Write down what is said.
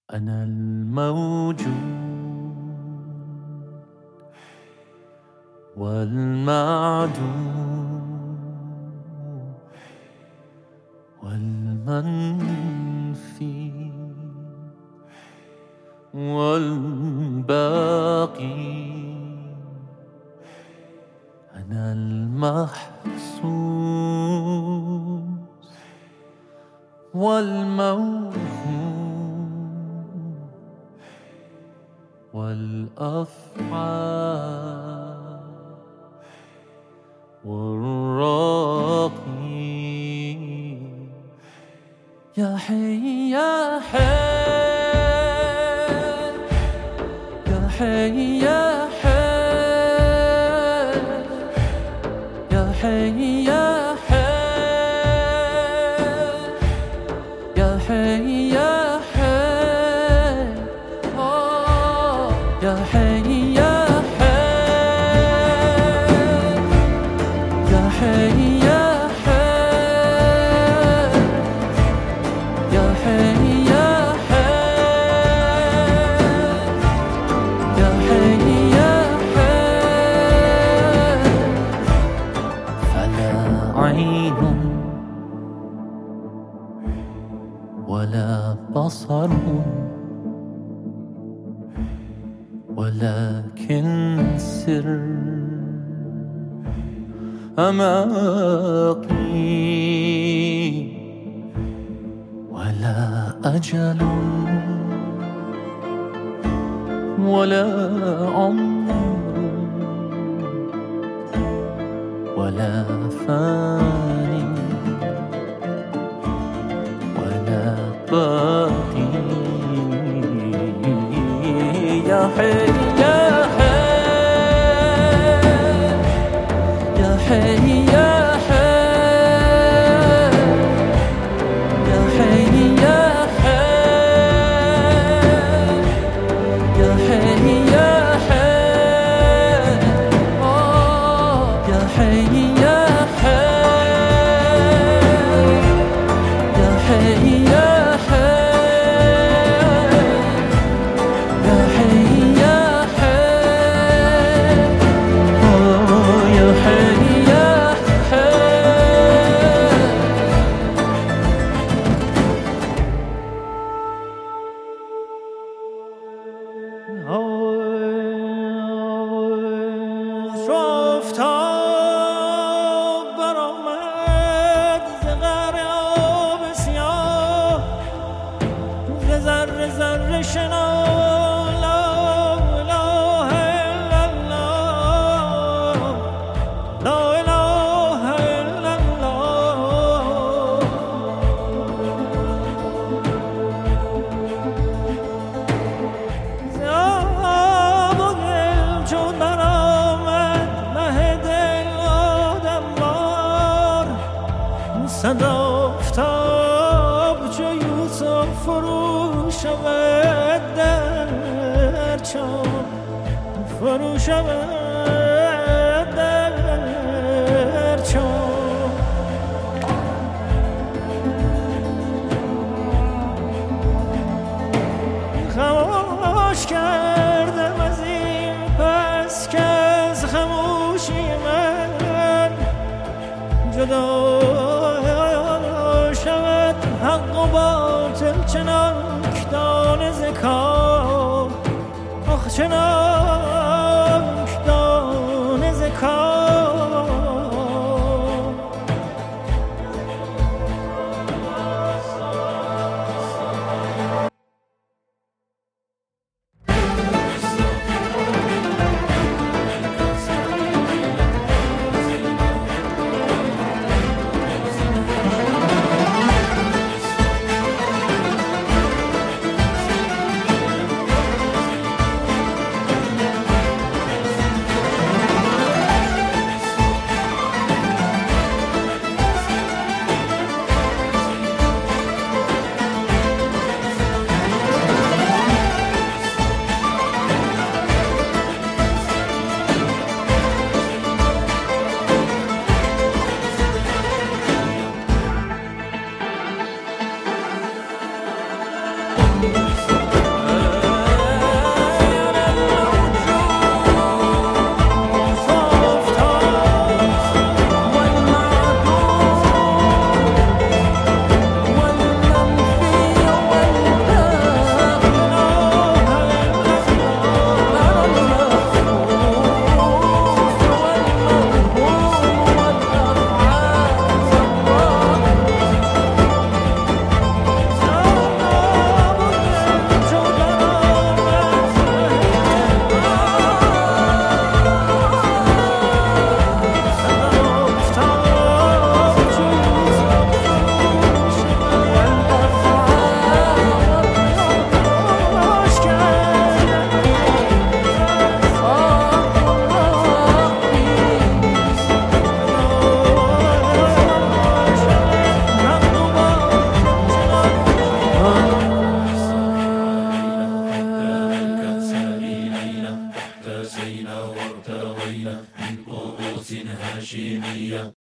أنا الموجود والمعدوم والمنفي والباقي. أنا المحسوس والموهوم والأفعال والراقي. يا حي يا حي يا حي يا حي يا حي يا حي يا حي يا حي يا حي يا حي يا حي يا حي يا حي يا حي يا حي يا حي. فلا عين ولا بصر ولكن سر أماقي، ولا أجل ولا عمر ولا فاني ولا باقي. يا حي يا حي يا حي يا حي يا حي يا حي يا حي يا حي يا حي يا حي يا حي يا شفتم برآمد ز قعر آب سیاه، ز ذره ذره شنا لا اله الا الله، لا اله الا الله. ز آب و گل چون برآمد مه دل آدم وار، صد آفتاب چو یوسف فرو شود در چاه، فرو شود در چاه. خاموش کردم از این پس که از خاموشی من جدا شود حق و باطل، چنانک دانه ز کار، آخ چنانک دانه ز کار. واسينا وارتوينا من كؤوس هاشمية